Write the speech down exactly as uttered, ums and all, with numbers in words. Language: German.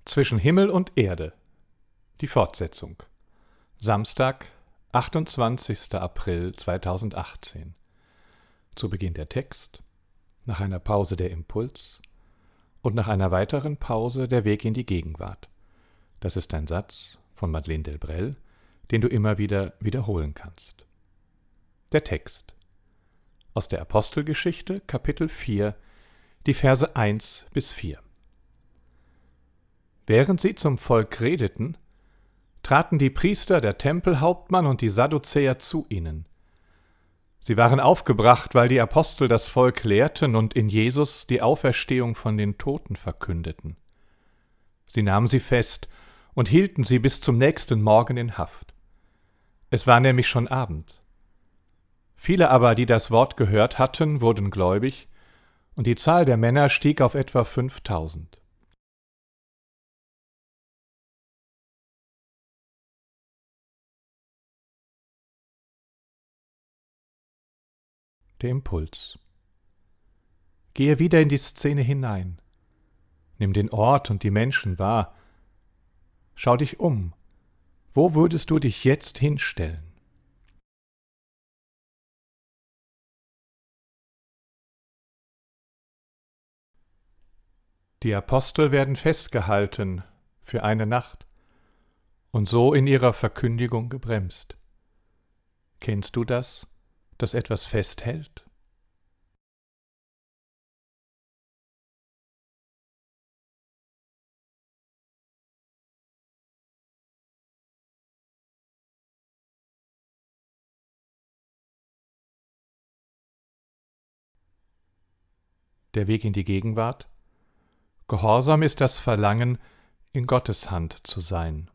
Zwischen Himmel und Erde. Die Fortsetzung. Samstag, achtundzwanzigster April zweitausendachtzehn. Zu Beginn der Text, nach einer Pause der Impuls und nach einer weiteren Pause der Weg in die Gegenwart. Das ist ein Satz von Madeleine Delbrel, den du immer wieder wiederholen kannst. Der Text. Aus der Apostelgeschichte, Kapitel vier, die Verse eins bis vier. Während sie zum Volk redeten, traten die Priester, der Tempelhauptmann und die Sadduzäer zu ihnen. Sie waren aufgebracht, weil die Apostel das Volk lehrten und in Jesus die Auferstehung von den Toten verkündeten. Sie nahmen sie fest und hielten sie bis zum nächsten Morgen in Haft. Es war nämlich schon Abend. Viele aber, die das Wort gehört hatten, wurden gläubig, und die Zahl der Männer stieg auf etwa fünftausend. Der Impuls. Gehe wieder in die Szene hinein. Nimm den Ort und die Menschen wahr. Schau dich um. Wo würdest du dich jetzt hinstellen? Die Apostel werden festgehalten für eine Nacht und so in ihrer Verkündigung gebremst. Kennst du das, dass etwas festhält? Der Weg in die Gegenwart? Gehorsam ist das Verlangen, in Gottes Hand zu sein.